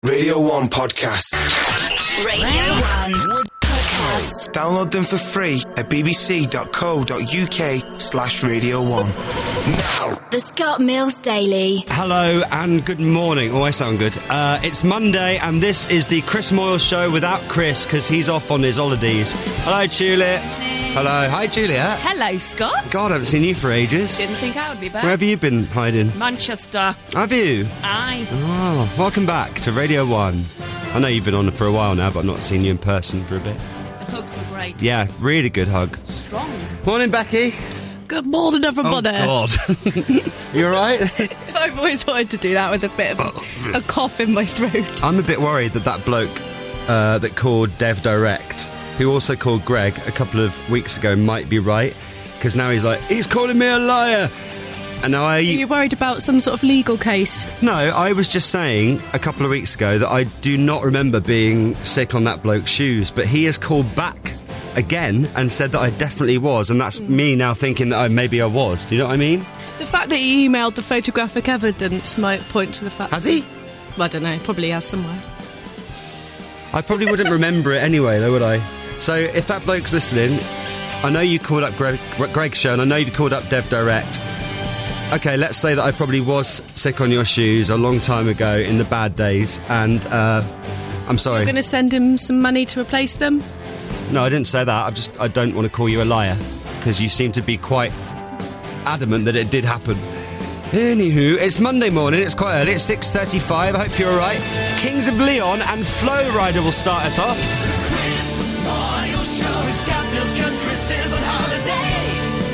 Radio 1 Podcasts. Radio 1 Podcasts. Download them for free at bbc.co.uk/Radio 1. Now. The Scott Mills Daily. Hello and good morning. Oh, I sound good. It's Monday and this is the Chris Moyle Show without Chris because he's off on his holidays. Hello, Juliet. Hello. Hi, Juliet. Hello, Scott. God, I haven't seen you for ages. Didn't think I would be back. Where have you been hiding? Manchester. Have you? Aye. Oh, welcome back to Radio 1. I know you've been on for a while now, but I've not seen you in person for a bit. The hugs were great. Yeah, really good hug. Strong. Morning, Becky. Good morning, everybody. Oh, God. You all right? I've always wanted to do that with a bit of a cough in my throat. I'm a bit worried that bloke that called Dev Direct, who also called Greg a couple of weeks ago, might be right, because now he's calling me a liar. And now Are you worried about some sort of legal case? No, I was just saying a couple of weeks ago that I do not remember being sick on that bloke's shoes, but he has called back again and said that I definitely was, and that's me now thinking that maybe I was. Do you know what I mean? The fact that he emailed the photographic evidence might point to the fact... Has he? Well, I don't know, probably has somewhere. I probably wouldn't remember it anyway, though, would I? So if that bloke's listening, I know you called up Greg's show, and I know you called up Dev Direct. Okay, let's say that I probably was sick on your shoes a long time ago in the bad days, and I'm sorry. You're going to send him some money to replace them? No, I didn't say that. I don't want to call you a liar, because you seem to be quite adamant that it did happen. Anywho, it's Monday morning, it's quite early, it's 6:35, I hope you're alright. Kings of Leon and Flow Rider will start us off. Chris Moyle Show is Scott Mills 'cause Chris is on holiday.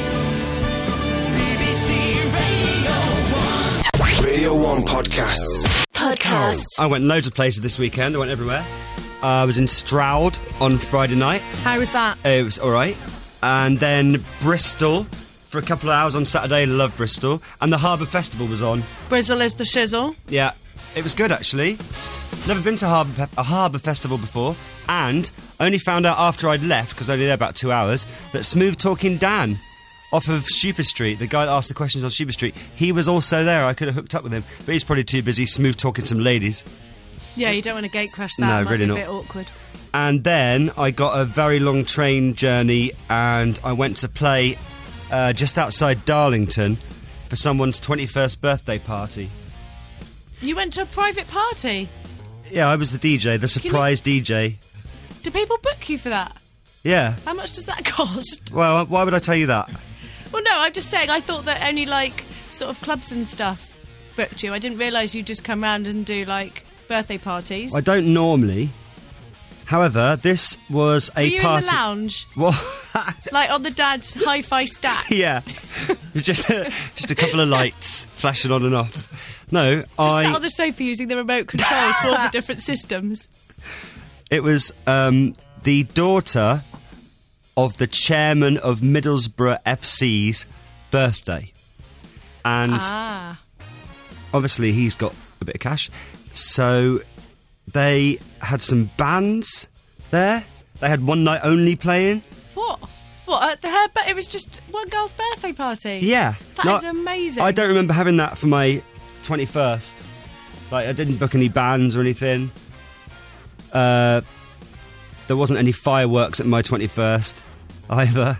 BBC Radio 1. Radio 1 Podcasts. Podcast. I went loads of places this weekend, I went everywhere. I was in Stroud on Friday night. How was that? It was alright. And then Bristol for a couple of hours on Saturday. Love Bristol. And the Harbour Festival was on. Brizzle is the shizzle. Yeah, it was good actually. Never been to a Harbour Festival before, and only found out after I'd left, because I was only there about 2 hours, that Smooth Talking Dan off of Super Street, the guy that asked the questions on Super Street, he was also there. I could have hooked up with him, but he's probably too busy smooth talking some ladies. Yeah, you don't want to gate crash that. No, It might really be not. a bit awkward. And then I got a very long train journey, and I went to play just outside Darlington for someone's 21st birthday party. You went to a private party? Yeah, I was the DJ, the surprise DJ. Do people book you for that? Yeah. How much does that cost? Well, why would I tell you that? Well, no, I'm just saying, I thought that only, sort of clubs and stuff booked you. I didn't realise you'd just come round and do, birthday parties. I don't normally. However, this was a Were you party. in the lounge? What? On the dad's hi-fi stack? Yeah. just a couple of lights flashing on and off. No, Just sat on the sofa using the remote controls for all the different systems. It was the daughter of the chairman of Middlesbrough FC's birthday. And obviously he's got a bit of cash. So they had some bands there. They had One Night Only playing. What? It was just one girl's birthday party? Yeah. That is amazing. I don't remember having that for my 21st. I didn't book any bands or anything. There wasn't any fireworks at my 21st either.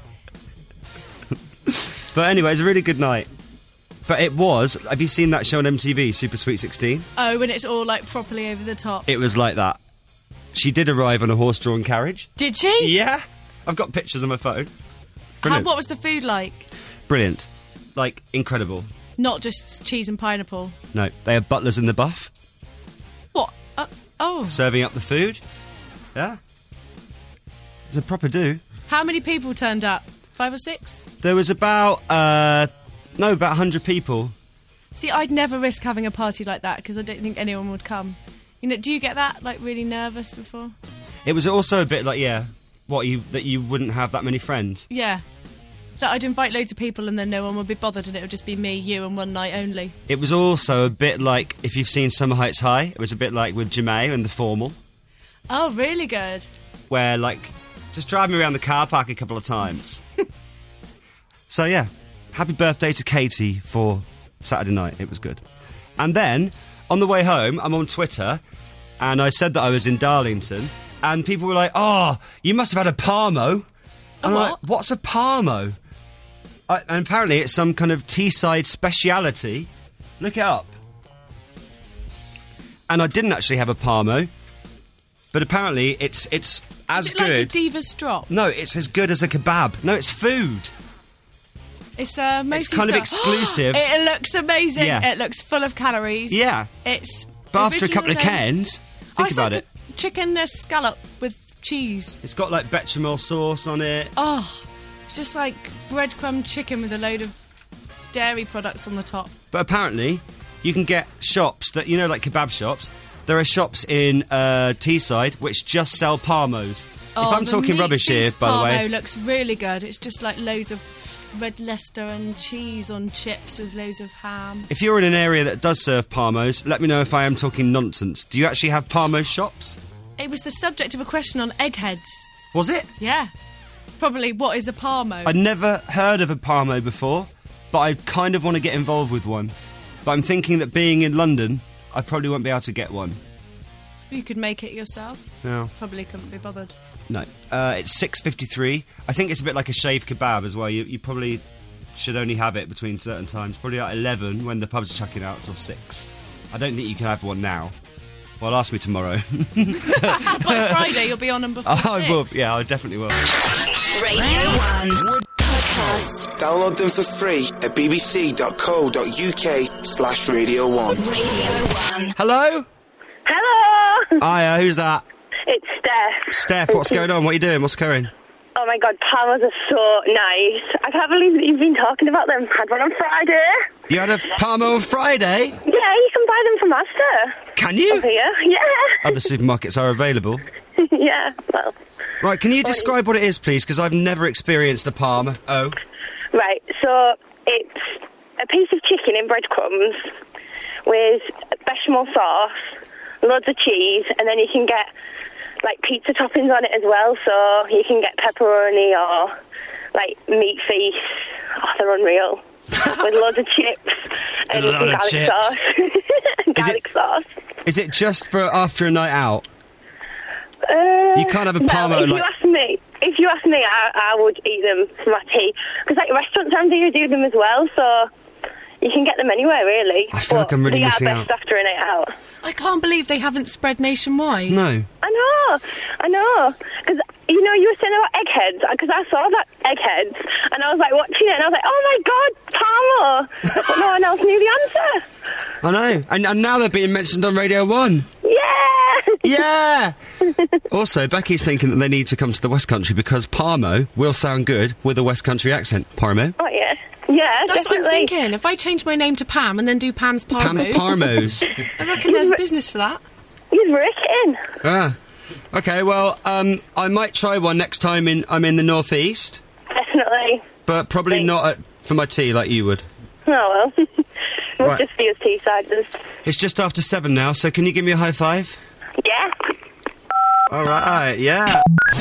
But anyway, it was a really good night. But it was... Have you seen that show on MTV, Super Sweet 16? Oh, when it's all, properly over the top. It was like that. She did arrive on a horse-drawn carriage. Did she? Yeah. I've got pictures on my phone. Brilliant. What was the food like? Brilliant. Incredible. Not just cheese and pineapple. No, they had butlers in the buff. What? Serving up the food. Yeah. It's a proper do. How many people turned up? 5 or 6? There was about 100 people. See, I'd never risk having a party like that because I don't think anyone would come. Do you get that, really nervous before? It was also a bit that you wouldn't have that many friends. Yeah. That I'd invite loads of people and then no one would be bothered and it would just be me, you and one night only. It was also a bit like, if you've seen Summer Heights High, it was a bit like with Jemaine and The Formal. Oh, really good. Where, just drive me around the car park a couple of times. So, yeah. Happy birthday to Katie for Saturday night. It was good. And then, on the way home, I'm on Twitter, and I said that I was in Darlington, and people were like, "Oh, you must have had a Parmo." And I'm what? like, "What's a Parmo?" And apparently it's some kind of Teesside speciality. Look it up. And I didn't actually have a Parmo, but apparently it's as Is it good. like a Divas drop? No, it's as good as a kebab. No, it's food. It's mostly kind of stuff- exclusive. It looks amazing. Yeah. It looks full of calories. Yeah. It's. But after a couple of original- cans, Oh, think it's about like it. a chicken scallop with cheese. It's got like bechamel sauce on it. Oh, it's just like breadcrumb chicken with a load of dairy products on the top. But apparently, you can get shops that, you know, like kebab shops. There are shops in Teesside which just sell Parmos. If I'm the talking meat rubbish here, feast by the way. Parmo looks really good. It's just like loads of red Leicester and cheese on chips with loads of ham. If you're in an area that does serve Parmos, let me know if I am talking nonsense. Do you actually have Parmo shops? It was the subject of a question on Eggheads. Was it? Yeah. Probably, what is a Parmo? I'd never heard of a Parmo before, but I kind of want to get involved with one. But I'm thinking that being in London, I probably won't be able to get one. You could make it yourself. No. Probably couldn't be bothered. No. It's $6.53. I think it's a bit like a shaved kebab as well. You probably should only have it between certain times. Probably at 11 when the pubs are chucking out till 6. I don't think you can have one now. Well, ask me tomorrow. By Friday, you'll be on them before I will. 6. Yeah, I definitely will. Radio 1 Podcast. Download them for free at bbc.co.uk/Radio 1. Radio 1. Hello? Hello! Hiya, who's that? It's Steph. Steph, what's going on? What are you doing? What's going? Oh my god, Parmos are so nice. I can't believe that you've been talking about them. Had one on Friday. You had a Parmo on Friday? Yeah, you can buy them from Asda. Can you? Here, yeah. Other supermarkets are available. Yeah, well. Right, can you describe what it is, please? Because I've never experienced a Parmo. Oh. Right, so it's a piece of chicken in breadcrumbs with bechamel sauce, loads of cheese, and then you can get like pizza toppings on it as well, so you can get pepperoni or like meat feast. Oh, they're unreal. With loads of chips and A lot some of garlic chips. sauce. Garlic sauce. Is it just for after a night out? You can't have a well, Parmo if like... you ask me, I would eat them for my tea. Because like restaurants around here do them as well, so you can get them anywhere really. I feel like I'm really they missing are best out. after a night out. I can't believe they haven't spread nationwide. No. I know. Because, you know, you were saying about Eggheads, because I saw that Eggheads, and I was, like, watching it, and I was like, oh, my God, Parmo! But no one else knew the answer. I know. And now they're being mentioned on Radio 1. Yeah! Yeah! Also, Becky's thinking that they need to come to the West Country because Parmo will sound good with a West Country accent. Parmo? Oh, yeah. Yeah, That's definitely. what I'm thinking. If I change my name to Pam and then do Pam's Parmos, Pam's Parmos. I reckon there's business for that. You've written. Ah. Okay, well, I might try one next time I'm in the northeast, Definitely. but probably not for my tea like you would. Oh, well. We'll Right. just be as Teessiders. It's just after 7 now, so can you give me a high five? Yeah. All right, yeah.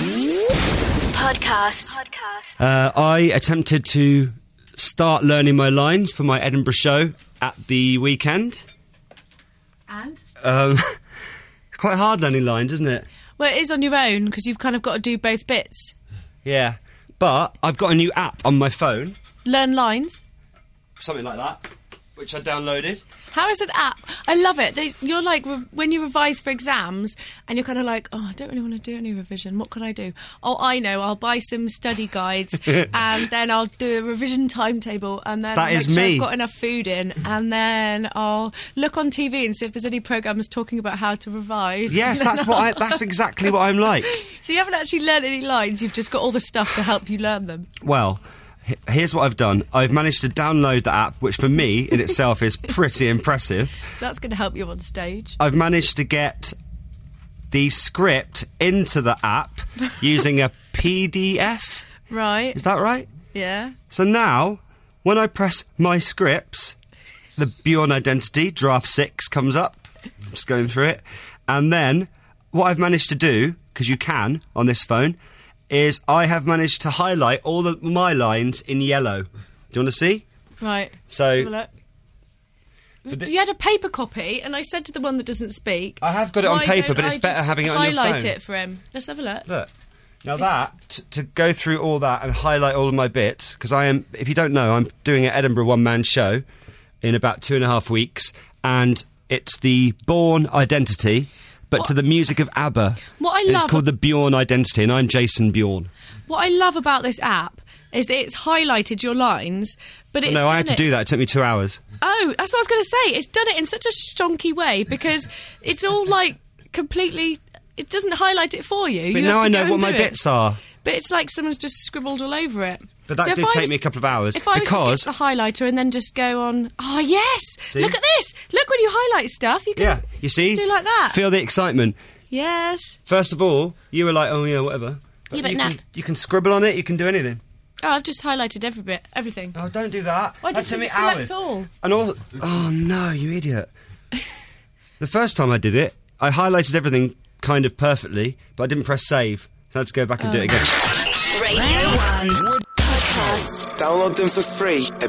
Podcast. I attempted to start learning my lines for my Edinburgh show at the weekend. And? It's quite hard learning lines, isn't it? Well, it is on your own, because you've kind of got to do both bits. Yeah. But I've got a new app on my phone, Learn lines. something like that, which I downloaded. How is an app? I love it. You're like, when you revise for exams, and you're kind of like, oh, I don't really want to do any revision. What can I do? Oh, I know. I'll buy some study guides, and then I'll do a revision timetable, and then That make is sure me. I've got enough food in, and then I'll look on TV and see if there's any programmes talking about how to revise. Yes, that's exactly what I'm like. So you haven't actually learned any lines. You've just got all the stuff to help you learn them. Well, here's what I've done. I've managed to download the app, which for me in itself is pretty impressive. That's going to help you on stage. I've managed to get the script into the app using a PDF. Right. Is that right? Yeah. So now, when I press my scripts, the Bjorn Identity Draft 6 comes up. I'm just going through it. And then, what I've managed to do, because you can on this phone, is I have managed to highlight all my lines in yellow. Do you want to see? Right. So- Let's have a look. You had a paper copy, and I said to the one that doesn't speak... I have got it on "Why paper, don't but it's I better just having it on your phone." highlight it for him. Let's have a look. Look. Now to go through all that and highlight all of my bits, because if you don't know, I'm doing an Edinburgh one-man show in about 2.5 weeks, and it's the Bourne Identity, but to the music of ABBA. It's called the Bjorn Identity, and I'm Jason Bjorn. What I love about this app is that it's highlighted your lines, but it's I had to do that. It took me 2 hours. Oh, that's what I was going to say. It's done it in such a stonky way because it's all like completely... It doesn't highlight it for you. But now I know what my bits are. But it's like someone's just scribbled all over it. But that did take me a couple of hours. If I was to get the highlighter and then just go on... Oh, yes! See? Look at this! Look, when you highlight stuff, you can you see? do like that. Feel the excitement. Yes. First of all, you were like, oh, yeah, whatever. Yeah, but you can scribble on it, you can do anything. Oh, I've just highlighted everything. Oh, don't do that. Why That just took me select hours. all? And also, oh no, you idiot. The first time I did it, I highlighted everything kind of perfectly, but I didn't press save. So I had to go back and do it again. Radio 1 Podcast. Download them for free at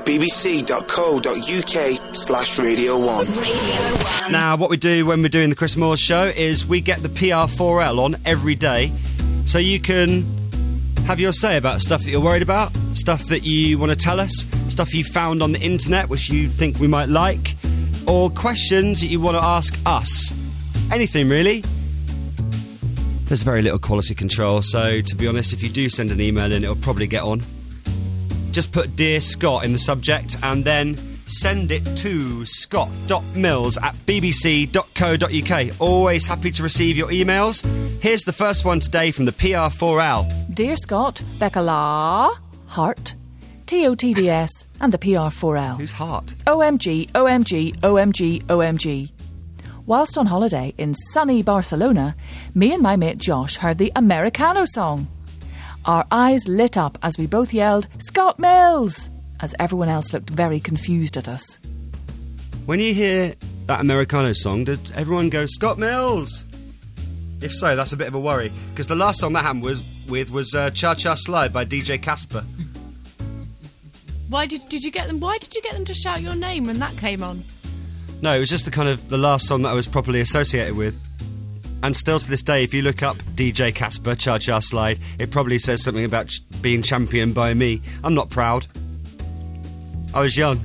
bbc.co.uk/Radio1. Radio 1. Now, what we do when we're doing the Chris Moore show is we get the PR4L on every day, so you can have your say about stuff that you're worried about, stuff that you want to tell us, stuff you found on the internet which you think we might like, or questions that you want to ask us. Anything, really. There's very little quality control, so to be honest, if you do send an email in, it'll probably get on. Just put Dear Scott in the subject and then send it to scott.mills@bbc.co.uk. Always happy to receive your emails. Here's the first one today from the PR4L. Dear Scott, Becca La, Heart, TOTDS, and the PR4L. Who's Heart? OMG, OMG, OMG, OMG. Whilst on holiday in sunny Barcelona, me and my mate Josh heard the Americano song. Our eyes lit up as we both yelled, "Scott Mills!" as everyone else looked very confused at us. When you hear that Americano song, did everyone go, "Scott Mills"? If so, that's a bit of a worry, because the last song that happened was Cha Cha Slide by DJ Casper. Why did you get them? Why did you get them to shout your name when that came on? No, it was just the last song that I was properly associated with. And still to this day, if you look up DJ Casper, Cha Cha Slide, it probably says something about being championed by me. I'm not proud. I was young.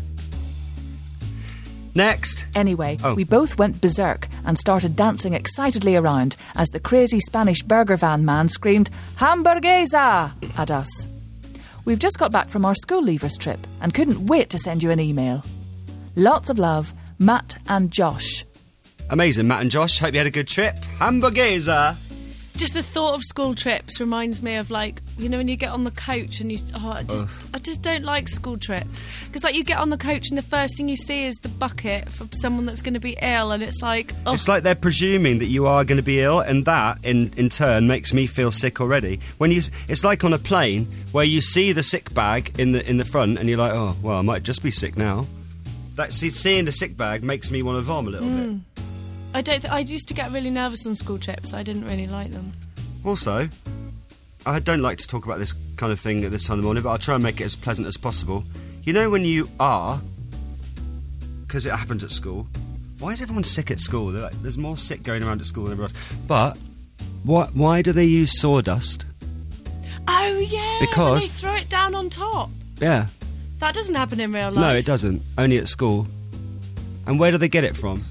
Next. Anyway, we both went berserk and started dancing excitedly around as the crazy Spanish burger van man screamed, "Hamburguesa!" at us. We've just got back from our school leavers trip and couldn't wait to send you an email. Lots of love, Matt and Josh. Amazing, Matt and Josh. Hope you had a good trip. Hamburguesa! Just the thought of school trips reminds me of, like, you know, when you get on the coach and I just don't like school trips. Because, like, you get on the coach and the first thing you see is the bucket for someone that's going to be ill, and it's like... Oh. It's like they're presuming that you are going to be ill, and that, in turn, makes me feel sick already. It's like on a plane, where you see the sick bag in the front, and you're like, oh, well, I might just be sick now. Seeing the sick bag makes me want to vomit a little bit. I used to get really nervous on school trips. I didn't really like them. Also, I don't like to talk about this kind of thing at this time of the morning, but I'll try and make it as pleasant as possible. You know when you are, because it happens at school, why is everyone sick at school? There's more sick going around at school than everywhere else. But why do they use sawdust? Oh, yeah, because they throw it down on top. Yeah. That doesn't happen in real life. No, it doesn't. Only at school. And where do they get it from?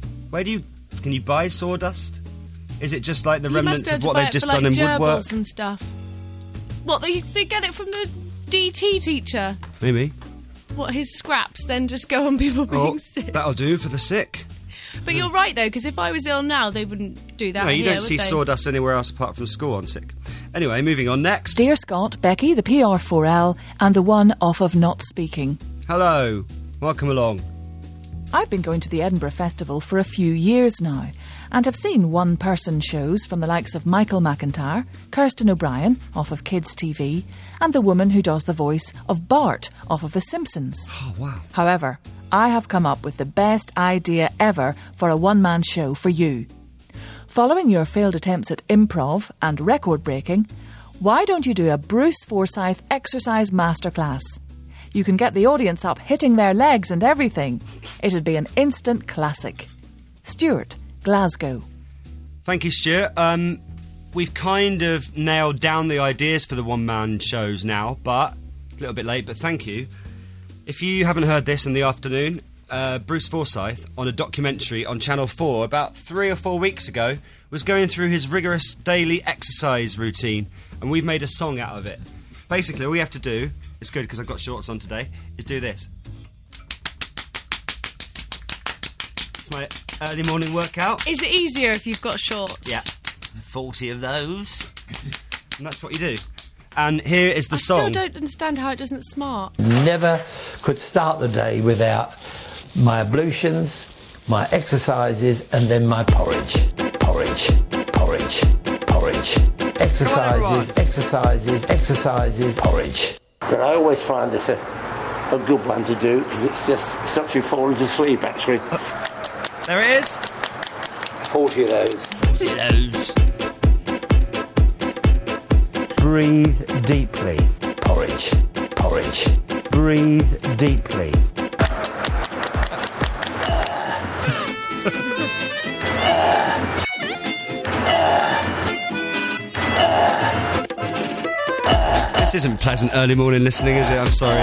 Can you buy sawdust? Is it just like the remnants of what they've just done in woodwork and stuff? What, they get it from the DT teacher? Maybe. What, his scraps then just go on people being sick? That'll do for the sick. But you're right though, because if I was ill now, they wouldn't do that. No, you don't see sawdust anywhere else apart from school on sick. Anyway, moving on. Next. Dear Scott, Becky, the PR4L, and the one off of Not Speaking. Hello. Welcome along. I've been going to the Edinburgh Festival for a few years now and have seen one-person shows from the likes of Michael McIntyre, Kirsten O'Brien, off of Kids TV, and the woman who does the voice of Bart, off of The Simpsons. Oh, wow. However, I have come up with the best idea ever for a one-man show for you. Following your failed attempts at improv and record breaking, why don't you do a Bruce Forsyth exercise masterclass? You can get the audience up, hitting their legs and everything. It'd be an instant classic. Stuart, Glasgow. Thank you, Stuart. We've kind of nailed down the ideas for the one-man shows now, but a little bit late, but thank you. If you haven't heard this in the afternoon, Bruce Forsyth, on a documentary on Channel 4 about 3 or 4 weeks ago, was going through his rigorous daily exercise routine, and we've made a song out of it. Basically, all we have to do, it's good because I've got shorts on today, is do this. It's my early morning workout. Is it easier if you've got shorts? Yeah. 40 of those. And that's what you do. And here is the I song. still don't understand how it isn't smart. Never could start the day without my ablutions, my exercises, and then my porridge. Porridge, porridge, porridge. Exercises, exercises, exercises, porridge. But I always find this a good one to do because it just stops you falling to sleep, actually. There it is. 40 of those. 40 of those. Breathe deeply. Porridge, porridge. Breathe deeply. This isn't pleasant early morning listening, is it? I'm sorry.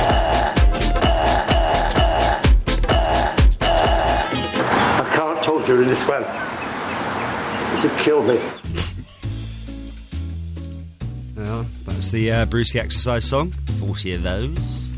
I can't talk during this one. It'll kill me. Well, that's the Brucey exercise song. 40 of those.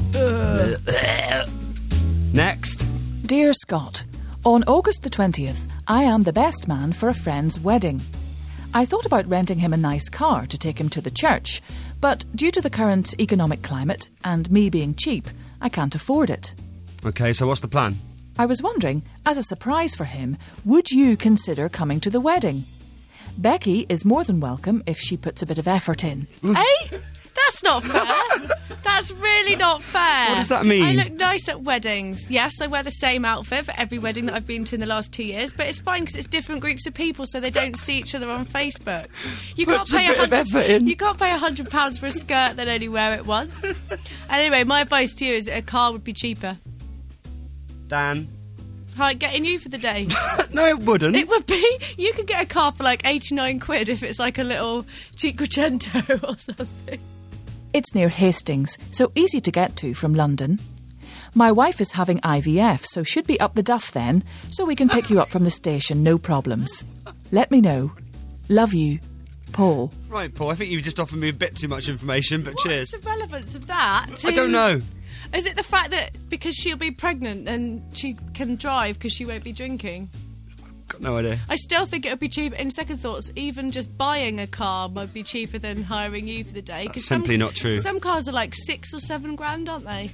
Next. Dear Scott, on August the 20th, I am the best man for a friend's wedding. I thought about renting him a nice car to take him to the church, but due to the current economic climate and me being cheap, I can't afford it. Okay, so what's the plan? I was wondering, as a surprise for him, would you consider coming to the wedding? Becky is more than welcome if she puts a bit of effort in. Eh? That's not fair. That's really not fair. What does that mean? I look nice at weddings. Yes, I wear the same outfit for every wedding that I've been to in the last 2 years, but it's fine because it's different groups of people, so they don't see each other on Facebook. You Puts a bit of effort in. You can't pay £100 for a skirt, then only wear it once. Anyway, my advice to you is that a car would be cheaper. Dan? Like getting you for the day. No, it wouldn't. It would be. You could get a car for like 89 quid if it's like a little Cinquecento or something. It's near Hastings, so easy to get to from London. My wife is having IVF, so should be up the duff then, so we can pick you up from the station, no problems. Let me know. Love you, Paul. Right, Paul, I think you've just offered me a bit too much information, but cheers. What's the relevance of that to... I don't know. Is it the fact that because she'll be pregnant and she can drive because she won't be drinking? Got no idea. I still think it would be cheaper. In second thoughts, even just buying a car might be cheaper than hiring you for the day. That's simply not true. Some cars are like 6 or 7 grand, aren't they?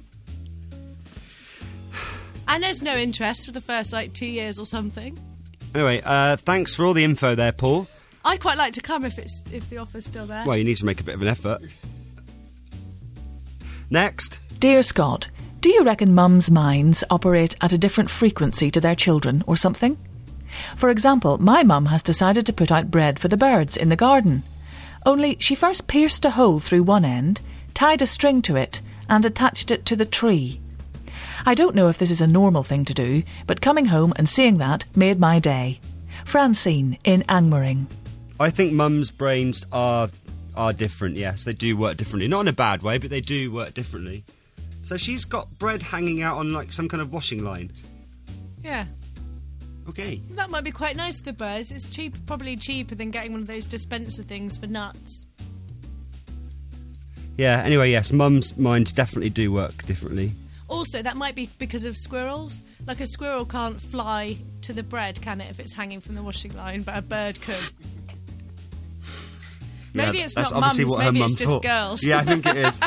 And there's no interest for the first, 2 years or something. Anyway, thanks for all the info there, Paul. I'd quite like to come if the offer's still there. Well, you need to make a bit of an effort. Next. Dear Scott, do you reckon mums' minds operate at a different frequency to their children or something? For example, my mum has decided to put out bread for the birds in the garden. Only she first pierced a hole through one end, tied a string to it, and attached it to the tree. I don't know if this is a normal thing to do, but coming home and seeing that made my day. Francine in Angmering. I think mums' brains are different, yes. They do work differently. Not in a bad way, but they do work differently. So she's got bread hanging out on some kind of washing line. Yeah. Okay. That might be quite nice for the birds. It's probably cheaper than getting one of those dispenser things for nuts. Yeah, anyway, yes, mums' minds definitely do work differently. Also, that might be because of squirrels. Like a squirrel can't fly to the bread, can it, if it's hanging from the washing line, but a bird could. Maybe Yeah, it's that's not mums, obviously what her maybe mum it's just thought. girls. Yeah, I think it is.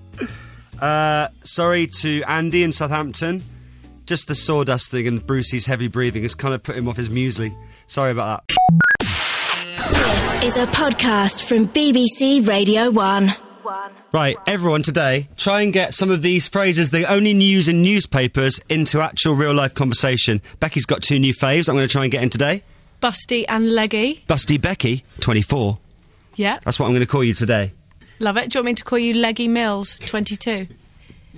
Sorry to Andy in Southampton. Just the sawdust thing and Brucey's heavy breathing has kind of put him off his muesli. Sorry about that. This is a podcast from BBC Radio 1. Right, everyone today, try and get some of these phrases they only use in newspapers into actual real-life conversation. Becky's got 2 new faves I'm going to try and get in today. Busty and leggy. Busty Becky, 24. Yeah. That's what I'm going to call you today. Love it. Do you want me to call you Leggy Mills, 22?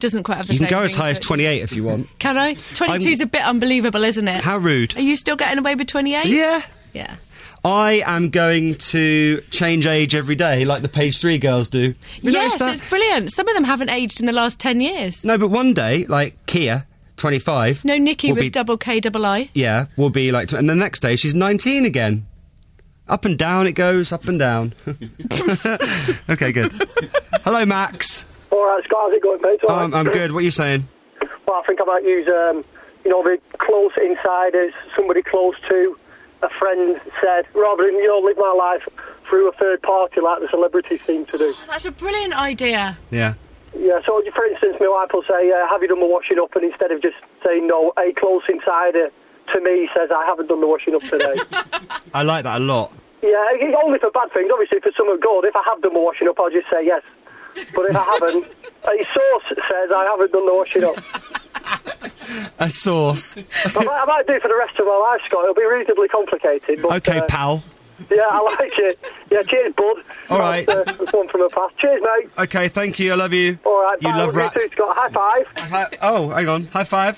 doesn't quite have the You same can go as ring high to as it. 28 if you want. Can I? 22 is a bit unbelievable, isn't it? How rude. Are you still getting away with 28? Yeah. Yeah. I am going to change age every day like the Page 3 girls do. You noticed Yes, that? it's brilliant. Some of them haven't aged in the last 10 years. No, but one day, like Kia, 25. No, Nikki will with be, double K double I. Yeah, will be like... And the next day, she's 19 again. Up and down it goes, up and down. Okay, good. Hello, Max. All right, Scott, how's it going, mate? All right. I'm good. What are you saying? Well, I think I might use, the close insiders, somebody close to a friend said, rather than, live my life through a third party like the celebrities seem to do. Oh, that's a brilliant idea. Yeah. Yeah, so, for instance, my wife will say, have you done the washing up? And instead of just saying no, a close insider to me says, I haven't done the washing up today. I like that a lot. Yeah, it's only for bad things. Obviously, for something good, if I have done the washing up, I'll just say yes. But if I haven't, a source says I haven't done the washing up. A source. I might do it for the rest of my life, Scott. It'll be reasonably complicated. But, Okay, pal. Yeah, I like it. Yeah, cheers, bud. All right. That's one from the past. Cheers, mate. Okay, thank you. I love you. All right, You bye. love Love rats. you too, Scott. High five. Oh, hang on. High five.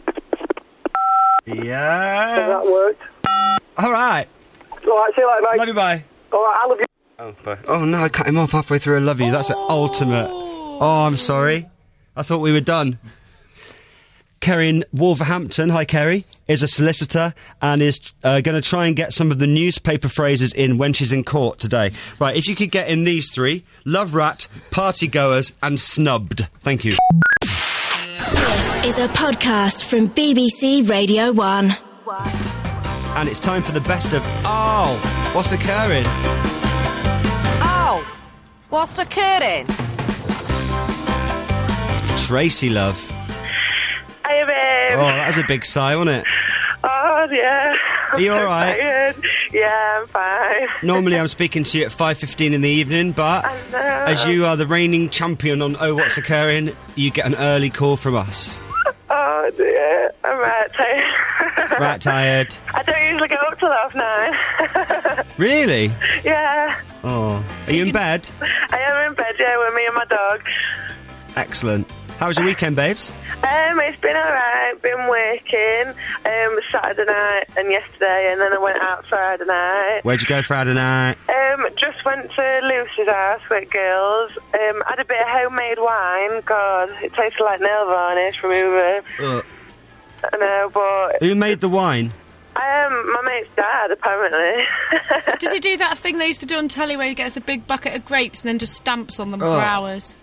Yeah. That worked. All right. All right, see you later, mate. Love you, bye. All right, I love you. Oh, bye. Oh, no, I cut him off halfway through. I love you. That's the ultimate. Oh, I'm sorry. I thought we were done. Kerry in Wolverhampton, hi Kerry, is a solicitor and is going to try and get some of the newspaper phrases in when she's in court today. Right, if you could get in these three: love rat, party goers, and snubbed. Thank you. This is a podcast from BBC Radio 1. And it's time for the best of Oh, what's occurring? Oh, what's occurring? Tracy, love. Hiya, babe. Oh, that was a big sigh, wasn't it? Oh, yeah. Are you all right? Tired. Yeah, I'm fine. Normally I'm speaking to you at 5:15 in the evening, but I know. as you are the reigning champion on Oh, What's Occurring, you get an early call from us. Oh, dear. I'm right tired. Right tired. I don't usually get up till 9:30. Really? Yeah. Oh. Are you in bed? I am in bed, yeah, with me and my dog. Excellent. How was your weekend, babes? It's been alright. Been working Saturday night and yesterday, and then I went out Friday night. Where'd you go Friday night? Just went to Lucy's house with girls. Had a bit of homemade wine. God, it tasted like nail varnish from Uber. I know, but... Who made the wine? My mate's dad, apparently. Does he do that thing they used to do on telly where he gets a big bucket of grapes and then just stamps on them for hours?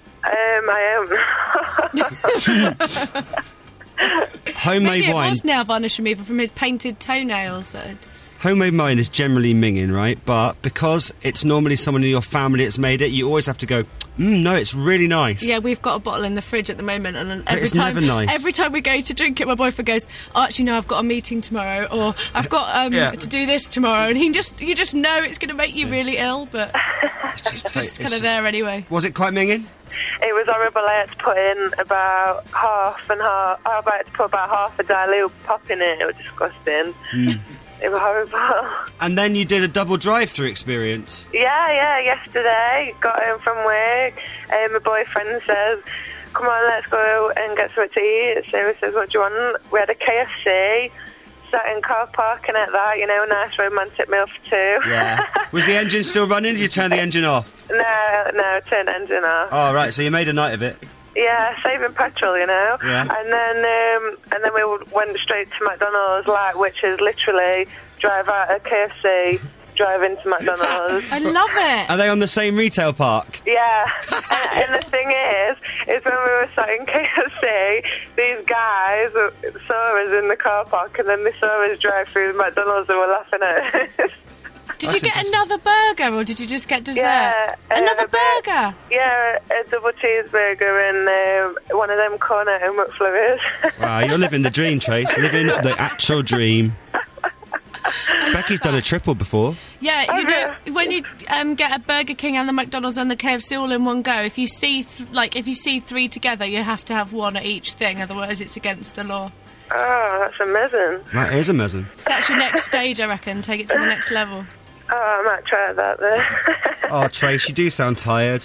Homemade Maybe it wine. was nail varnish remover from his painted toenails that had... Homemade wine is generally minging, right? But because it's normally someone in your family that's made it, you always have to go, no, it's really nice. Yeah, we've got a bottle in the fridge at the moment, and But it's never nice. every time we go to drink it, my boyfriend goes, "Oh, actually, no, I've got a meeting tomorrow, or I've got to do this tomorrow," and you just know it's going to make you really ill, but it's just kind of there anyway. Was it quite minging? It was horrible. I had to put in about half and half. I had to put about half a dilute pop in it. It was disgusting. It was horrible. And then you did a double drive-through experience. Yeah, yesterday. Got home from work. My boyfriend says, "Come on, let's go and get something to eat." So he says, "What do you want?" We had a KFC. Sat in car parking at that, nice romantic meal for two. Yeah. Was the engine still running? Did you turn the engine off? No, turn the engine off. Oh, right, so you made a night of it. Yeah, saving petrol, Yeah. And then we went straight to McDonald's, which is literally drive out of KFC, drive into McDonald's. I love it. Are they on the same retail park? Yeah. and the thing is when we were sat in KFC, these guys saw us in the car park, and then they saw us drive through McDonald's and were laughing at us. Did you get another burger, or did you just get dessert? Yeah, another burger? Yeah, a double cheeseburger and one of them Cornetto McFlurries. Wow, you're living the dream, Trace. Living the actual dream. Becky's done a triple before. Yeah, when you get a Burger King and the McDonald's and the KFC all in one go, if you see three together, you have to have one at each thing, otherwise it's against the law. Oh, that's amazing. That is amazing. So that's your next stage, I reckon. Take it to the next level. Oh, I might try that then. Oh, Trace, you do sound tired.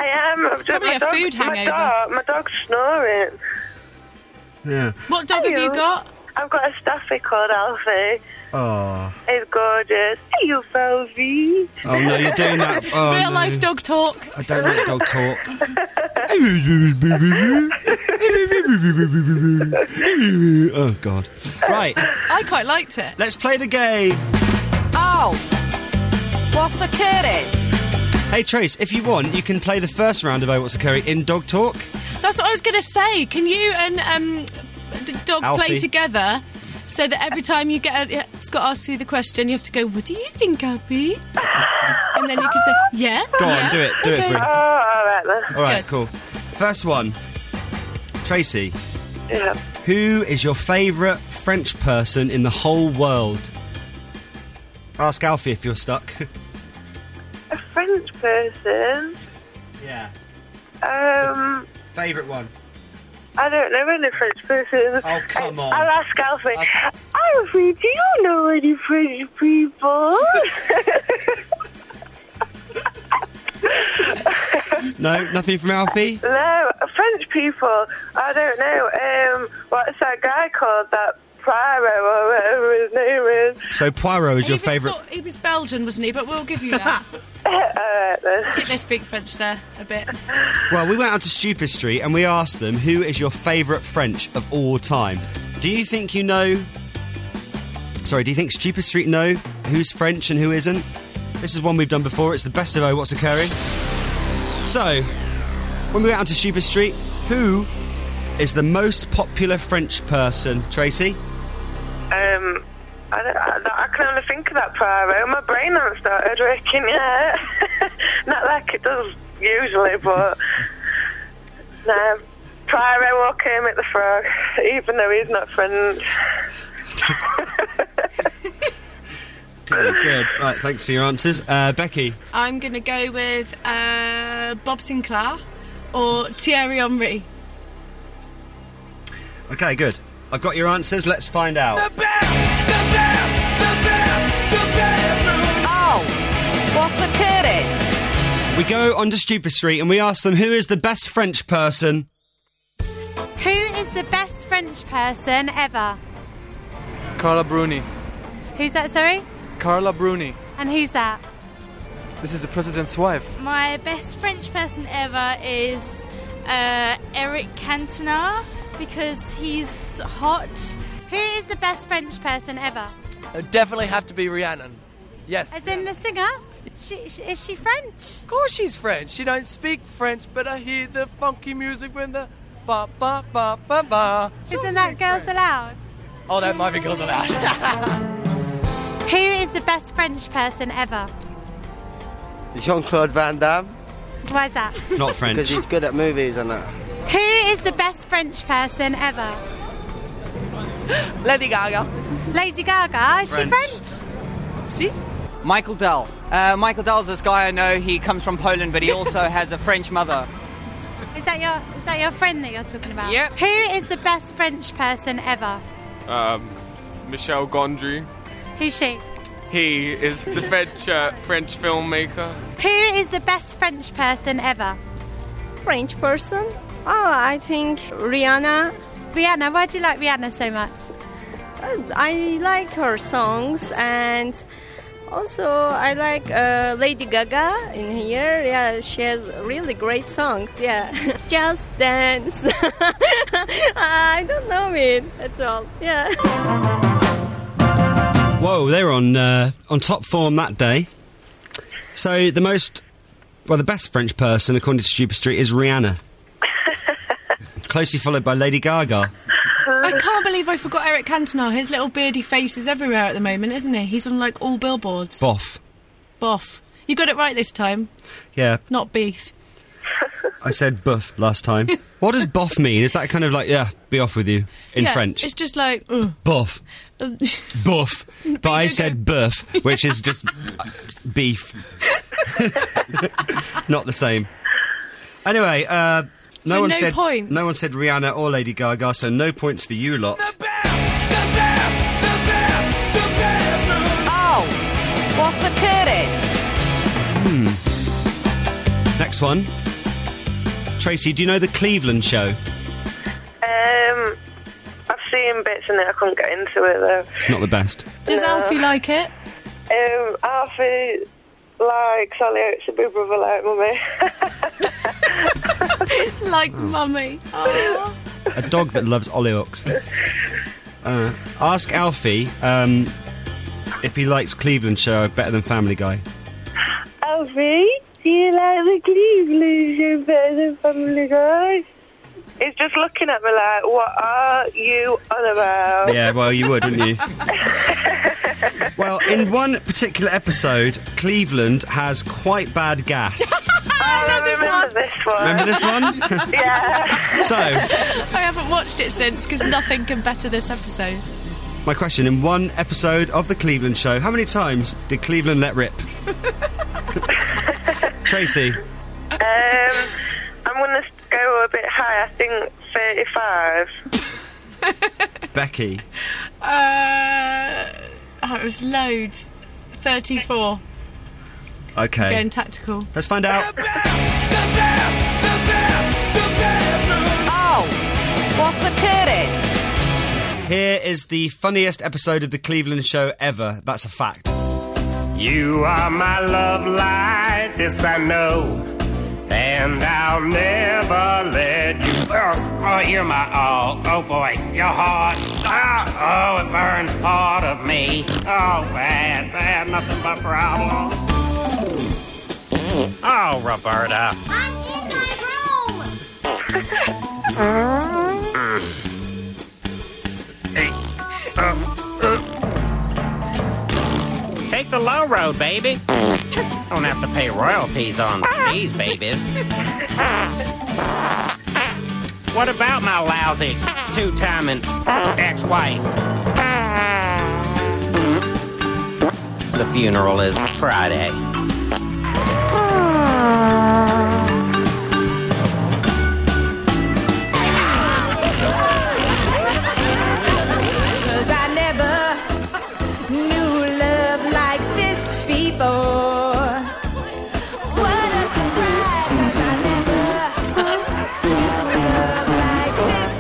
I am. It's probably a food hangover. My dog's snoring. Yeah. What dog have you got? I've got a Staffy called Alfie. Oh. He's gorgeous. Hey, you Velvy. Oh, no, you're doing that. Oh, Real life dog talk. I don't like dog talk. Oh, God. Right. I quite liked it. Let's play the game. Oh, what's occurring? Hey, Trace, if you want, you can play the first round of Oh, What's Occurring in dog talk. That's what I was going to say. Can you and dog Alfie. play together so that every time you get Scott asks you the question, you have to go, what do you think, Alfie? And then you can say, yeah. Go yeah, on, do it. Do it for him. Oh, all right then. All right, Good. cool. First one. Tracy, Yeah. who is your favourite French person in the whole world? Ask Alfie if you're stuck. A French person. Yeah. I Favourite one? don't know any French person. Oh, come on. I'll ask Alfie. Alfie, do you know any French people? No, nothing from Alfie? No, French people. I don't know. What's that guy called? That Poirot or whatever his name is. So Poirot is your He was favourite... he was Belgian, wasn't he? But we'll give you that. Alright then. I think they speak French there a bit. Well, we went out to Stupid Street and we asked them, who is your favourite French of all time? Do you think you know... Sorry, do you think Stupid Street know who's French and who isn't? This is one we've done before. It's the best of Oh, What's Occurring. So, when we went out to Stupid Street, who is the most popular French person? Tracy? I can only think of that Poirot. My brain hasn't started working yet. Not like it does usually, but... No. Poirot or Kermit the Frog, even though he's not French. Good. Right, thanks for your answers. Becky? I'm going to go with Bob Sinclair or Thierry Henry. Okay, good. I've got your answers. Let's find out. Oh, what's occurring? We go onto Stupid Street and we ask them, who is the best French person? Who is the best French person ever? Carla Bruni. Who's that, sorry? Carla Bruni. And who's that? This is the president's wife. My best French person ever is Eric Cantona because he's hot. Who is the best French person ever? It'd definitely have to be Rhiannon. Yes. As in the singer? Is she French? Of course she's French. She don't speak French, but I hear the funky music when the ba ba ba ba ba. Isn't that Girls Aloud? Oh, that might be Girls Aloud. Who is the best French person ever? Jean-Claude Van Damme. Why is that? Not French. Because he's good at movies and that. Who is the best French person ever? Lady Gaga. Lady Gaga? Is she French? See? Michael Dell. Michael Dell's this guy I know. He comes from Poland, but he also has a French mother. Is that your friend that you're talking about? Yep. Who is the best French person ever? Michel Gondry. Who's she? He is the French filmmaker. Who is the best French person ever? French person? Oh, I think Rihanna. Rihanna, why do you like Rihanna so much? I like her songs, and also I like Lady Gaga in here. Yeah, she has really great songs. Yeah, Just Dance. I don't know it at all. Yeah. Whoa, they were on top form that day. So the best French person, according to Stupid Street, is Rihanna. Closely followed by Lady Gaga. I can't believe I forgot Eric Cantona. His little beardy face is everywhere at the moment, isn't he? He's on like all billboards. Boff. You got it right this time. Yeah. It's not beef. I said buff last time. What does boff mean? Is that kind of like, yeah, be off with you in French? It's just like... Boff. Buff. But I said buff, which is just beef. Not the same. Anyway, no one said Rihanna or Lady Gaga, so no points for you lot. Oh, what's occurring? Next one. Tracy, do you know the Cleveland Show? I've seen bits in it. I couldn't get into it though. It's not the best. Does Alfie like it? Alfie likes Hollyoaks, a big brother like Mummy. Like Mummy. Oh. A dog that loves Hollyoaks. Ask Alfie if he likes Cleveland Show better than Family Guy. Alfie, do you like the Cleveland Show better than Family Guy? He's just looking at me like, what are you on about? Yeah, well, you would, wouldn't you? Well, in one particular episode, Cleveland has quite bad gas. I remember this one. Remember this one? Yeah. So, I haven't watched it since because nothing can better this episode. my question, in one episode of The Cleveland Show, how many times did Cleveland let rip? Tracy? I'm going to go a bit high, I think 35. Becky? It was loads. 34. Okay. Going tactical. Let's find out. Oh, what's the pity? Here is the funniest episode of The Cleveland Show ever. That's a fact. You are my love light, this I know. And I'll never let you... Oh, you're my all. Oh, boy, you're hot. Oh, it burns part of me. Oh, bad, nothing but problems. Oh, Roberta. I'm in my room. Hey, take the low road, baby. Don't have to pay royalties on these babies. What about my lousy two-timing ex-wife? The funeral is Friday. Cause I never knew love like this before. What a surprise, 'cause I never knew love like this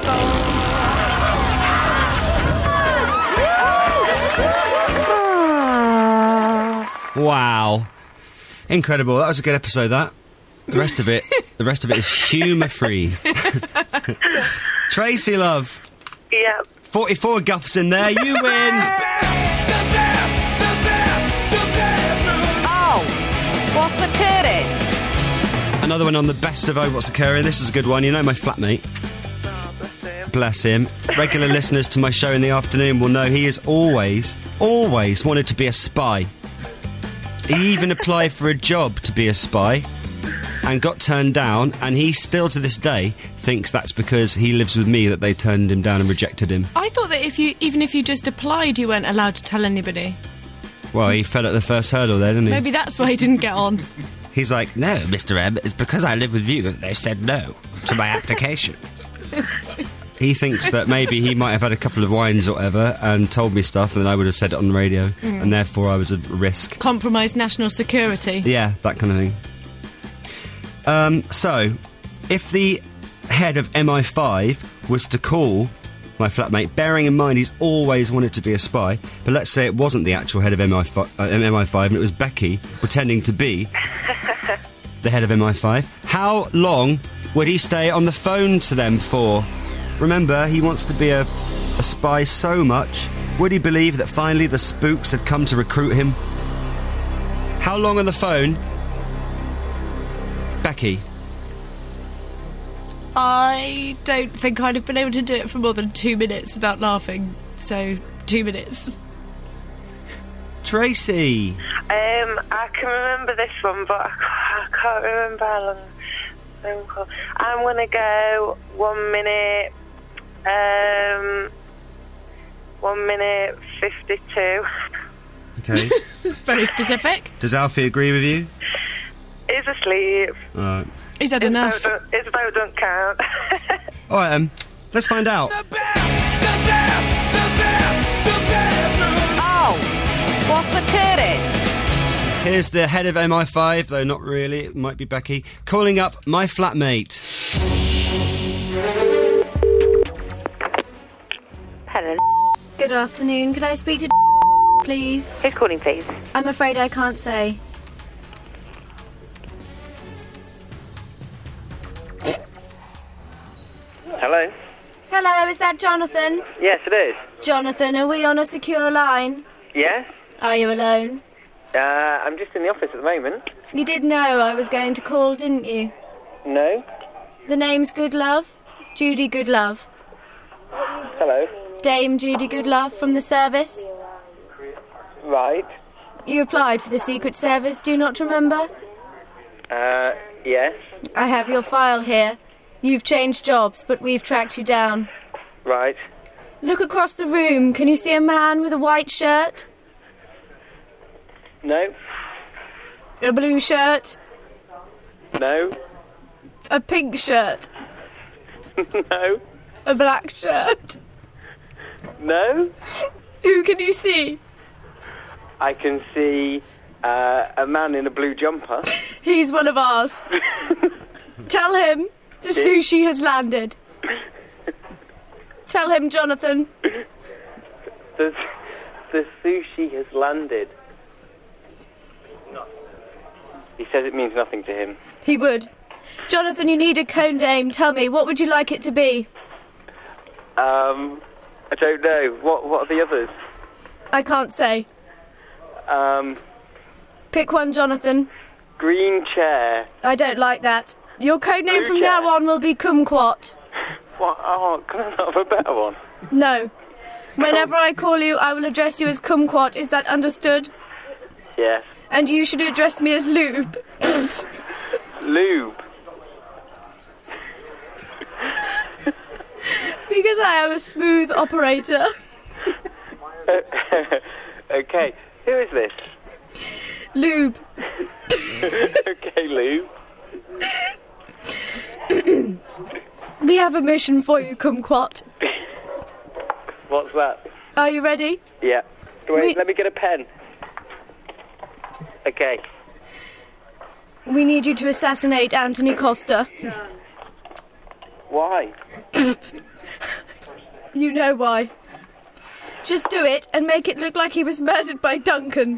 before. Wow. Incredible. That was a good episode, that. The rest of it is humour-free. Tracy, love. Yeah. 44 guffs in there. You win. Oh, what's the pity? Another one on the best of What's Occurring. This is a good one. You know my flatmate. Bless him. Regular listeners to my show in the afternoon will know he has always wanted to be a spy. He even applied for a job to be a spy and got turned down, and he still to this day thinks that's because he lives with me that they turned him down and rejected him. I thought that even if you just applied, you weren't allowed to tell anybody. Well, he fell at the first hurdle there, didn't he? Maybe that's why he didn't get on. He's like, no, Mr. M, it's because I live with you that they said no to my application. He thinks that maybe he might have had a couple of wines or whatever and told me stuff, and then I would have said it on the radio, and therefore I was a risk. Compromised national security. Yeah, that kind of thing. So, if the head of MI5 was to call my flatmate, bearing in mind he's always wanted to be a spy, but let's say it wasn't the actual head of MI5 and it was Becky pretending to be the head of MI5, how long would he stay on the phone to them for? Remember, he wants to be a spy so much. Would he believe that finally the spooks had come to recruit him? How long on the phone? Becky? I don't think I'd have been able to do it for more than 2 minutes without laughing. So, 2 minutes. Tracy? I can remember this one, but I can't remember how long. Phone call. I'm going to go 1 minute. 1 minute 52. Okay. It's very specific. Does Alfie agree with you? He's asleep. Right. He's had enough. His vote don't count. All right, let's find out. Oh, what's the pity? Here's the head of MI5, though not really, it might be Becky, calling up my flatmate. Hello. Good afternoon. Could I speak to please? Who's calling, please? I'm afraid I can't say. Hello. Hello, is that Jonathan? Yes, it is. Jonathan, are we on a secure line? Yes. Are you alone? I'm just in the office at the moment. You did know I was going to call, didn't you? No. The name's Goodlove. Judy Goodlove. Hello. Dame Judy Goodlove from the service. Right. You applied for the Secret Service, do you not remember? Yes. I have your file here. You've changed jobs, but we've tracked you down. Right. Look across the room. Can you see a man with a white shirt? No. A blue shirt? No. A pink shirt? No. A black shirt? No. Who can you see? I can see a man in a blue jumper. He's one of ours. Tell him the sushi has landed. Tell him, Jonathan. The sushi has landed. He says it means nothing to him. He would. Jonathan, you need a code name. Tell me, what would you like it to be? I don't know. What are the others? I can't say. Pick one, Jonathan. Green chair. I don't like that. Your code name Blue from chair. now on will be Kumquat. What? Oh, can I not have a better one? No. Whenever I call you, I will address you as Kumquat. Is that understood? Yes. And you should address me as Lube. Lube. Because I am a smooth operator. Okay. Who is this? Lube. Okay, Lube. We have a mission for you, Kumquat. What's that? Are you ready? Yeah. Wait, let me get a pen. Okay. We need you to assassinate Anthony Costa. Why? You know why. Just do it and make it look like he was murdered by Duncan.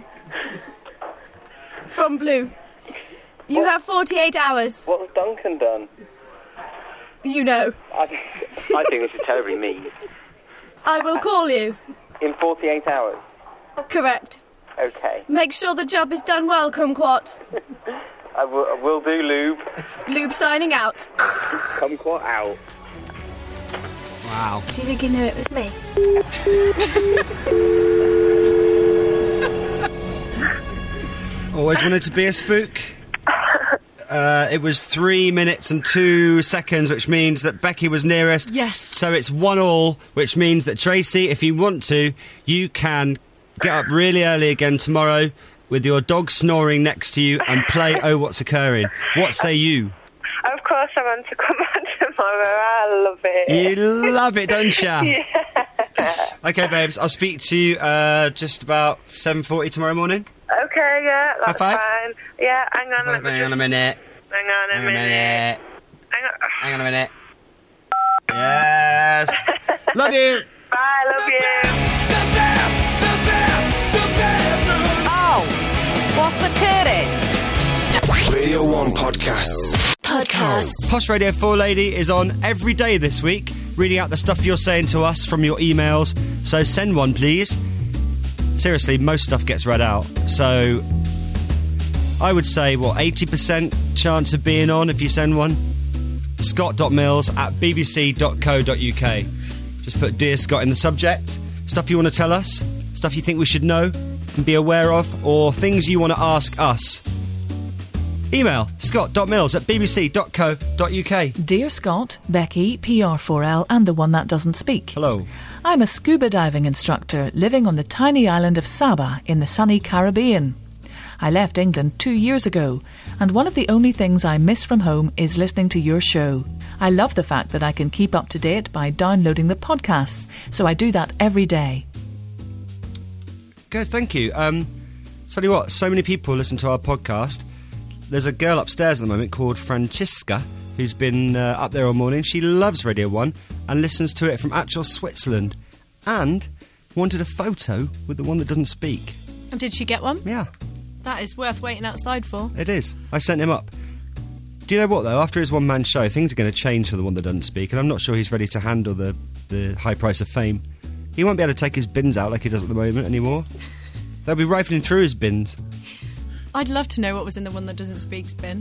From Blue. You have 48 hours. What's Duncan done? You know. I think this is terribly mean. I will call you. In 48 hours? Correct. Okay. Make sure the job is done well, Kumquat. I will do, Lube. Lube signing out. Kumquat out. Wow. Do you think he knew it was me? Always wanted to be a spook. It was 3 minutes and 2 seconds, which means that Becky was nearest. Yes. So it's 1-1, which means that Tracy, if you want to, you can get up really early again tomorrow with your dog snoring next to you and play Oh What's Occurring. What say you? Of course I want to come on tomorrow. I love it. You love it, don't ya? Yeah. Okay, babes, I'll speak to you just about 7:40 tomorrow morning. Okay, yeah, that's High five? fine. Yeah, hang on. let me Hang on a just- minute. Hang on a minute. Hang on a minute. Yes. Love you. Bye, love you. Oh, what's occurring? Radio 1 Podcasts. Posh Radio 4 Lady is on every day this week, reading out the stuff you're saying to us from your emails. So send one, please. Seriously, most stuff gets read out. So I would say, 80% chance of being on if you send one? scott.mills@bbc.co.uk. Just put Dear Scott in the subject. Stuff you want to tell us, stuff you think we should know and be aware of, or things you want to ask us. Email scott.mills@bbc.co.uk. Dear Scott, Becky, PR4L, and the one that doesn't speak. Hello. I'm a scuba diving instructor living on the tiny island of Saba in the sunny Caribbean. I left England 2 years ago, and one of the only things I miss from home is listening to your show. I love the fact that I can keep up to date by downloading the podcasts, so I do that every day. Good, thank you. Tell you what, so many people listen to our podcast. There's a girl upstairs at the moment called Francesca who's been up there all morning. She loves Radio 1 and listens to it from actual Switzerland and wanted a photo with the one that doesn't speak. And did she get one? Yeah. That is worth waiting outside for. It is. I sent him up. Do you know what, though? After his one-man show, things are going to change for the one that doesn't speak, and I'm not sure he's ready to handle the high price of fame. He won't be able to take his bins out like he does at the moment anymore. They'll be rifling through his bins. I'd love to know what was in the one that doesn't speak's bin.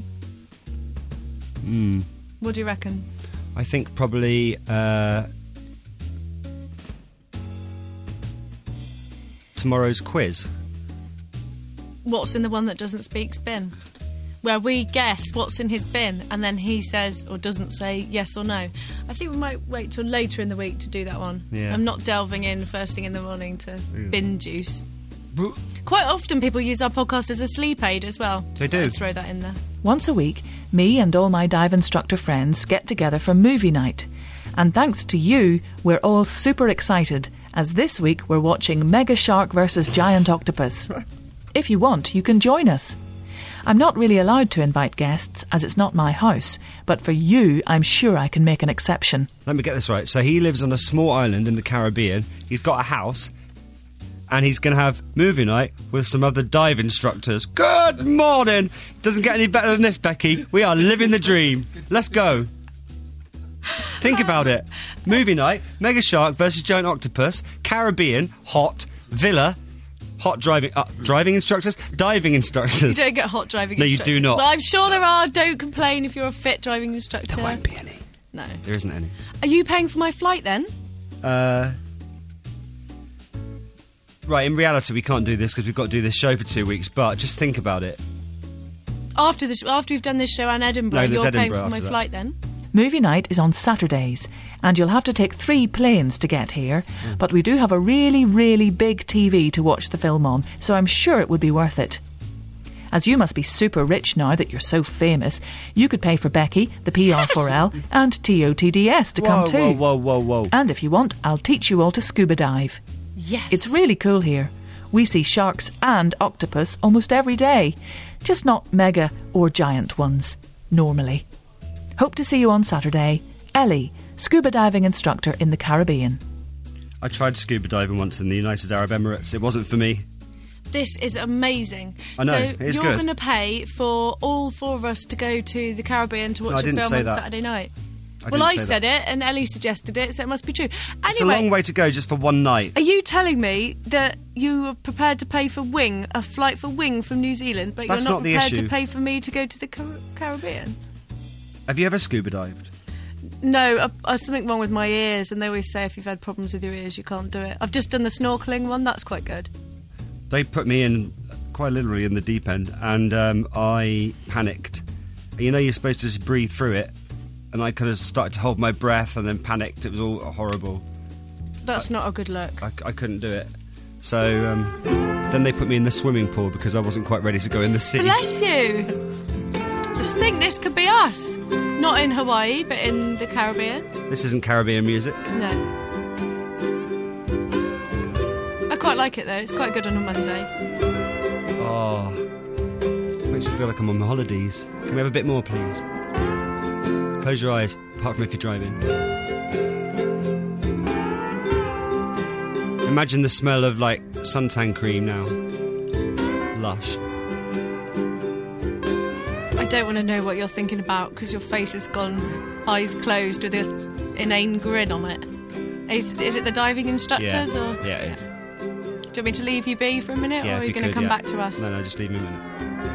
What do you reckon? I think probably tomorrow's quiz. What's in the one that doesn't speak's bin? Where we guess what's in his bin and then he says or doesn't say yes or no. I think we might wait till later in the week to do that one. Yeah. I'm not delving in first thing in the morning to bin juice. Quite often people use our podcast as a sleep aid as well. They Just do. thought I'd throw that in there. Once a week, me and all my dive instructor friends get together for movie night. And thanks to you, we're all super excited, as this week we're watching Mega Shark vs. Giant Octopus. If you want, you can join us. I'm not really allowed to invite guests, as it's not my house, but for you, I'm sure I can make an exception. Let me get this right. So he lives on a small island in the Caribbean. He's got a house, and he's going to have movie night with some other dive instructors. Good morning! Doesn't get any better than this, Becky. We are living the dream. Let's go. Think about it. Movie night, Mega Shark versus Giant Octopus, Caribbean, hot, villa, hot driving instructors, diving instructors. You don't get hot driving No, you instructors. do not. Well, I'm sure there are. Don't complain if you're a fit driving instructor. There won't be any. No. There isn't any. Are you paying for my flight then? Right, in reality we can't do this because we've got to do this show for 2 weeks, but just think about it. After we've done this show and Edinburgh, No, there's you're paying Edinburgh for my after that. flight then? Movie night is on Saturdays, and you'll have to take 3 planes to get here, but we do have a really, really big TV to watch the film on, so I'm sure it would be worth it. As you must be super rich now that you're so famous, you could pay for Becky, the PR4L, and TOTDS to come too. Whoa. And if you want, I'll teach you all to scuba dive. Yes. It's really cool here. We see sharks and octopus almost every day, just not mega or giant ones, normally. Hope to see you on Saturday. Ellie, scuba diving instructor in the Caribbean. I tried scuba diving once in the United Arab Emirates. It wasn't for me. This is amazing. I know, so it is you're good. going to pay for all 4 of us to go to the Caribbean to No, watch I a didn't film say on that. Saturday night. I Well, didn't I say said that. it and Ellie suggested it, so it must be true. It's a Anyway, long way to go just for one night. are you telling me that you are prepared to pay for Wing, a flight for Wing from New Zealand, but That's you're not not the prepared issue. to pay for me to go to the Caribbean? Have you ever scuba dived? No, something wrong with my ears, and they always say if you've had problems with your ears, you can't do it. I've just done the snorkelling one, that's quite good. They put me in, quite literally, in the deep end, and I panicked. You know you're supposed to just breathe through it, and I kind of started to hold my breath and then panicked. It was all horrible. That's not a good look. I couldn't do it. So then they put me in the swimming pool because I wasn't quite ready to go in the sea. Bless you! Just think this could be us. Not in Hawaii, but in the Caribbean. This isn't Caribbean music. No. I quite like it though, it's quite good on a Monday. Oh, makes me feel like I'm on my holidays. Can we have a bit more, please? Close your eyes, apart from if you're driving. Imagine the smell of, like, suntan cream now. Lush. I don't want to know what you're thinking about because your face has gone eyes closed with an inane grin on it. Is it the diving instructors or? Yeah, it is. Do you want me to leave you be for a minute, Yeah, or are if you going to could, come yeah. back to us? No, just leave me a minute.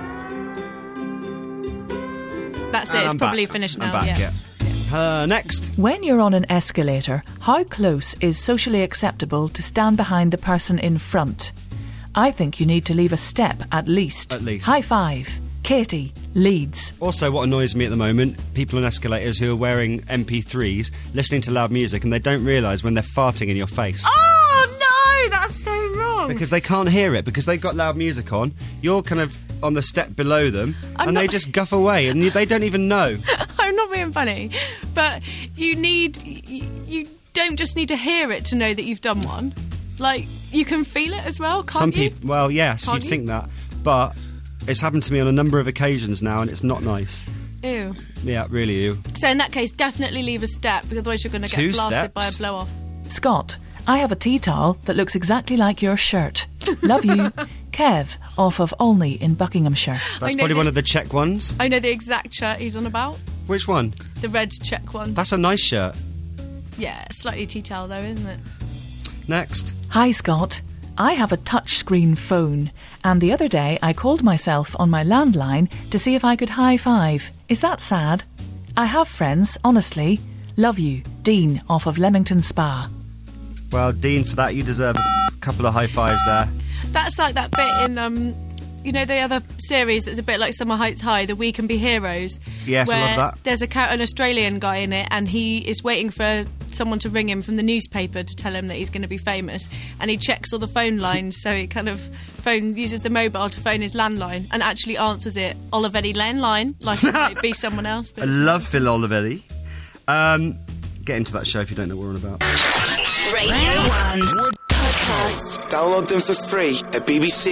That's it. It's I'm probably back. finished now. I'm back, yeah. Next. When you're on an escalator, how close is socially acceptable to stand behind the person in front? I think you need to leave a step at least. At least. High five. Katie, Leeds. Also, what annoys me at the moment, people on escalators who are wearing MP3s, listening to loud music, and they don't realise when they're farting in your face. Oh no, that's so wrong. Because they can't hear it, because they've got loud music on. You're kind of on the step below them, and they just guff away, and they don't even know. I'm not being funny, but you don't just need to hear it to know that you've done one. Like, you can feel it as well, can't Some you? people, well, yes, Can't you'd you? think that. but it's happened to me on a number of occasions now, and it's not nice. Ew. Yeah, really ew. So in that case, definitely leave a step, because otherwise you're going to 2 get blasted steps? by a blow-off. Scott, I have a tea towel that looks exactly like your shirt. Love you. Kev, off of Olney in Buckinghamshire. That's probably one of the check ones. I know the exact shirt he's on about. Which one? The red check one. That's a nice shirt. Yeah, slightly tea towel though, isn't it? Next. Hi, Scott. I have a touchscreen phone, and the other day I called myself on my landline to see if I could high-five. Is that sad? I have friends, honestly. Love you. Dean, off of Leamington Spa. Well, Dean, for that you deserve a couple of high fives there. That's like that bit in, you know, the other series that's a bit like Summer Heights High, the We Can Be Heroes. Yes, I where love that. There's an Australian guy in it, and he is waiting for someone to ring him from the newspaper to tell him that he's going to be famous, and he checks all the phone lines, so he kind of uses the mobile to phone his landline, and actually answers it Olivetti landline, like it might be someone else. But I love Phil Olivetti. Get into that show if you don't know what we're on about. Radio 1 podcast. Download them for free at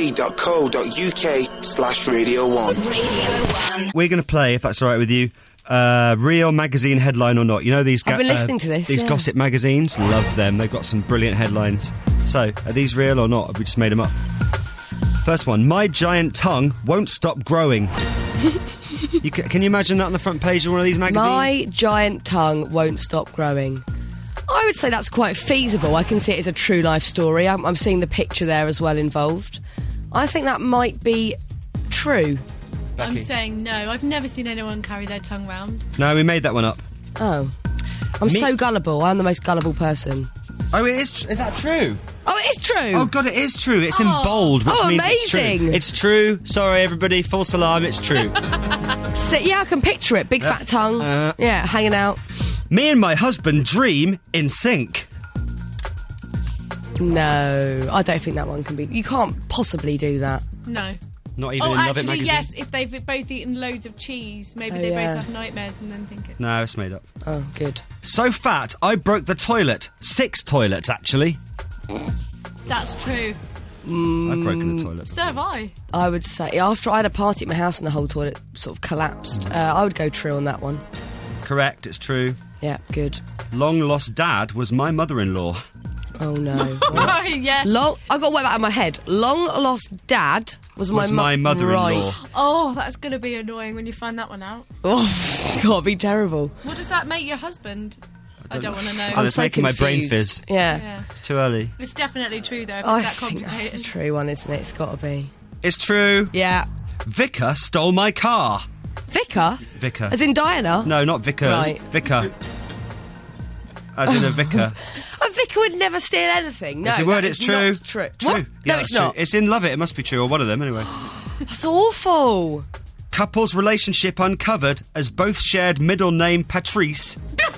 bbc.co.uk/Radio1. Radio 1. We're going to play, if that's all right with you, real magazine headline or not. You know these I've been listening to this, these yeah. gossip magazines? Love them. They've got some brilliant headlines. So, are these real or not? Have we just made them up? First one, my giant tongue won't stop growing. Can you imagine that on the front page of one of these magazines? My giant tongue won't stop growing. I would say that's quite feasible. I can see it as a true life story. I'm seeing the picture there as well involved. I think that might be true. Becky? I'm saying no. I've never seen anyone carry their tongue round. No, we made that one up. Oh. I'm so gullible. I'm the most gullible person. Oh, it is. Is that true? Oh, it is true. Oh, God, it is true. It's in bold, which means amazing. It's true. It's true. Sorry, everybody. False alarm. It's true. So, yeah, I can picture it. Big fat tongue. Yeah, hanging out. Me and my husband dream in sync. No, I don't think that one can be. You can't possibly do that. No. Not even in Love It actually, magazine? yes, if they've both eaten loads of cheese, maybe they both have nightmares and then think it. No, it's made up. Oh, good. So fat, I broke the toilet. 6 toilets, actually. That's true. I've broken a toilet. So have I. I would say, after I had a party at my house and the whole toilet sort of collapsed, I would go true on that one. Correct, it's true. Yeah, good. Long lost dad was my mother-in-law. Oh, no. Yes. I've got to work that out in my head. Long lost dad was my mother-in-law. Right. Oh, that's going to be annoying when you find that one out. Oh, it's got to be terrible. What does that make your husband? I don't want to know. It's making my brain fizz. Yeah. It's too early. It's definitely true, though, if I it's that think complicated. that's a true one, isn't it? It's got to be. It's true. Yeah. Vicar stole my car. Vicar? Vicar. As in Diana? No, not Vickers. Right. Vicar. As in a vicar. A vicar would never steal anything. No, It's a word, that it's is true. not true. True. What? Yeah, No, it's true. not. It's in Love It. It must be true, or one of them, anyway. That's awful. Couple's relationship uncovered as both shared middle name Patrice.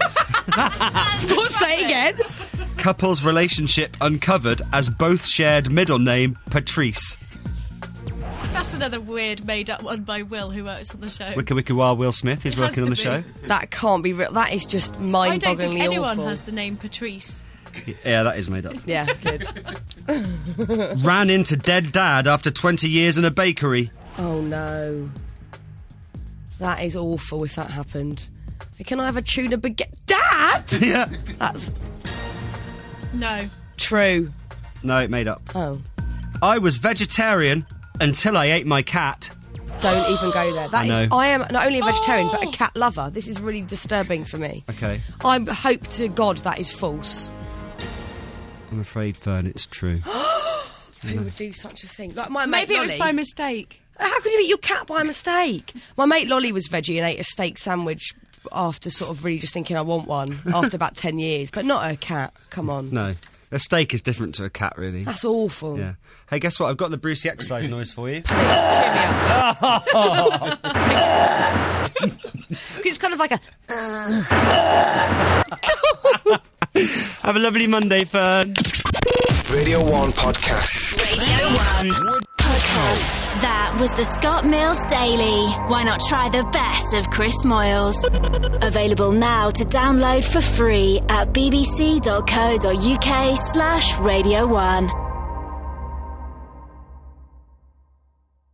What? Say again. Couple's relationship uncovered as both shared middle name Patrice. That's another weird made-up one by Will, who works on the show. Wicca Wicca Wild Will Smith is It has working on to the be. show. That can't be real. That is just I don't mind-bogglingly think anyone awful. has the name Patrice. Yeah, that is made up. Yeah, good. Ran into dead dad after 20 years in a bakery. Oh, no. That is awful if that happened. Can I have a tuna baguette? Dad! Yeah. That's No. true. No, it made up. Oh. I was vegetarian until I ate my cat. Don't even go there. I know. I am not only a vegetarian, but a cat lover. This is really disturbing for me. Okay. I hope to God that is false. I'm afraid, Fern, it's true. Who would do such a thing? Like my Maybe mate it was Lolly. by mistake. How could you eat your cat by mistake? My mate Lolly was veggie and ate a steak sandwich after sort of really just thinking I want one after about 10 years, but not a cat. Come on. No. A steak is different to a cat, really. That's awful. Yeah. Hey, guess what? I've got the Brucey exercise noise for you. It's kind of like a... Have a lovely Monday, Fern. Radio 1 Podcast. Radio 1 podcast. That was the Scott Mills Daily. Why not try the best of Chris Moyles? Available now to download for free at bbc.co.uk/Radio 1.